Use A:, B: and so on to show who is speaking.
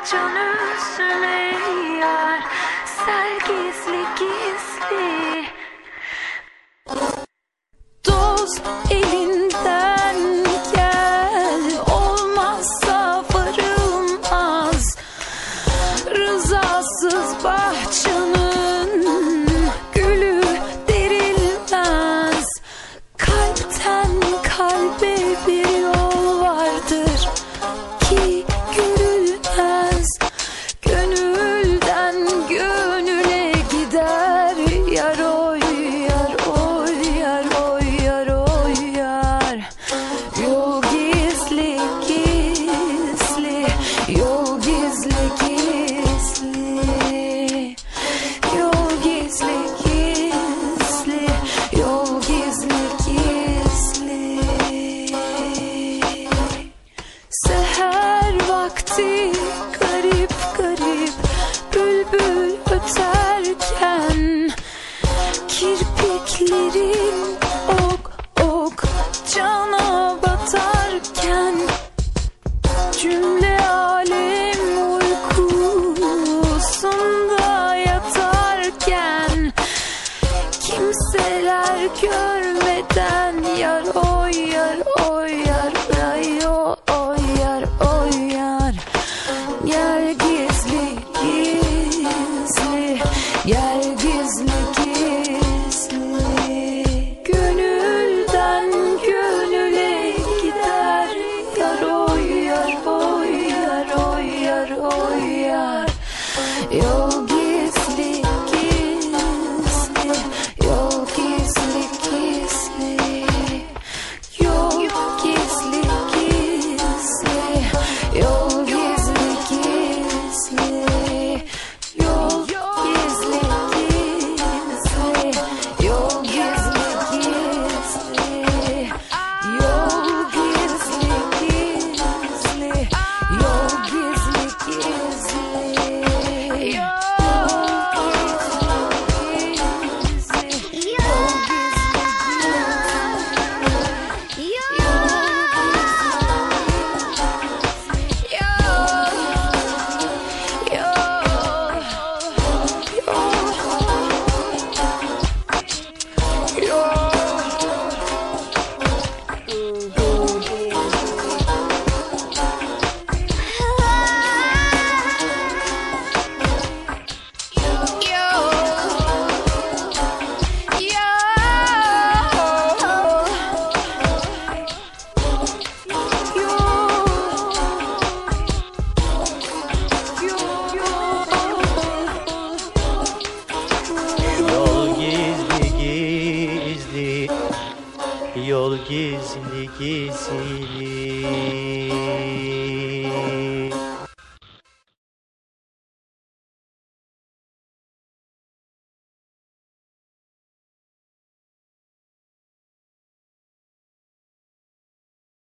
A: can üzme yar, ser gizli gizli. Dost elinden gel, olmazsa varılmaz. Rızasız bahçenin gülü derilmez. Kalpten kalbe bir yol vardır ki görülmez. Gönülden gönüle gider yar oy yar oy yar oy yar oy yar. Yol gizli gizli, yol gizli gizli, yol gizli gizli, yol gizli gizli. Seher vakti garip garip bülbül öterken, kirpiklerin ok ok cana batarken, cümle alem uykusunda yatarken, kimseler görmeden yar oy yar oy yar ay oy yar oy yar. Yer gizli gizli, yer gizli gizli. Gönülden gönüle gider yar oy yar oy yar oy yar oy yar. Yol gizli gizli, yol gizli gizli, yol gizli gizli, yol gizli gizli, yol gizli gizli, yol gizli gizli, yol gizli gizli, yol gizli gizli.
B: Yol gizli gizli, yol gizli gizli.